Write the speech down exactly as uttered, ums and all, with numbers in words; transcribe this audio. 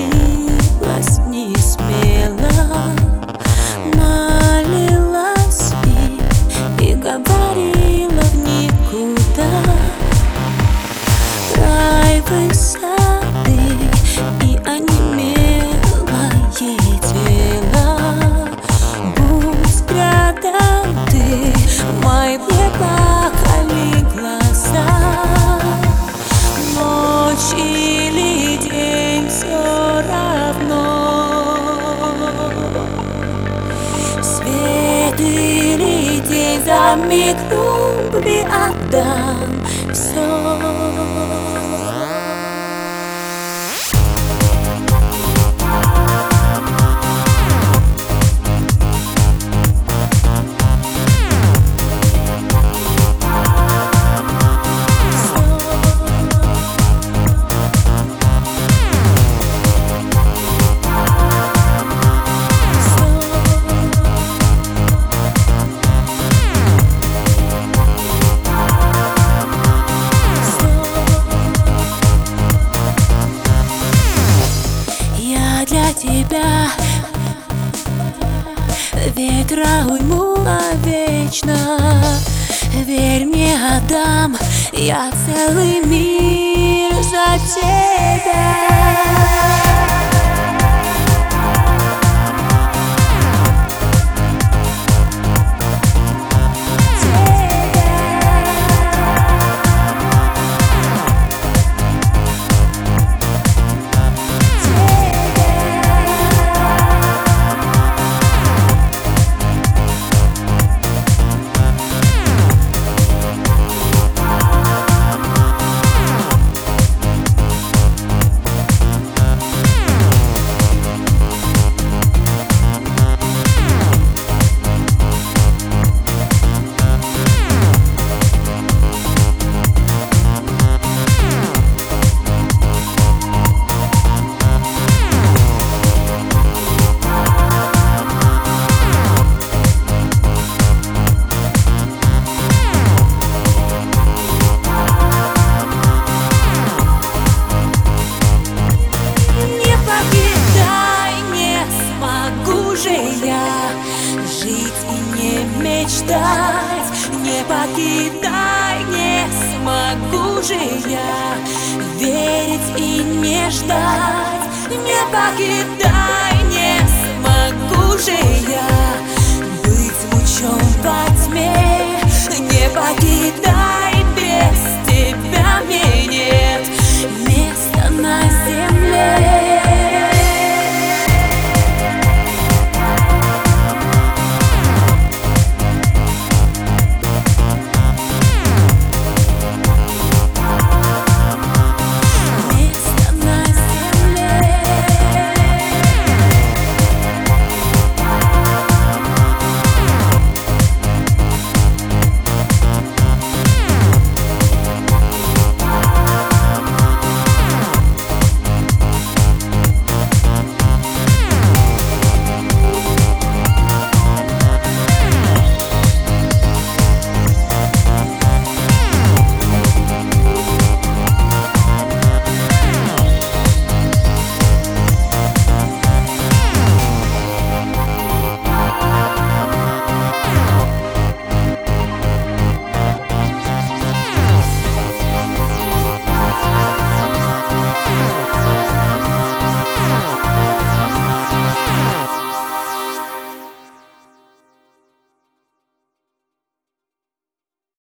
молилась не смело, молилась и, и говорила в никуда. Край высоты и онемелое тело. Будь рядом ты, мои плакали глаза. Ночь или день, все равно. Свет или день, за миг любви отдам все. Для тебя ветра уйму навечно. Верь мне, отдам я целый мир за тебя. Жить и не мечтать, не покидай, не смогу же я верить и не ждать, не покидай.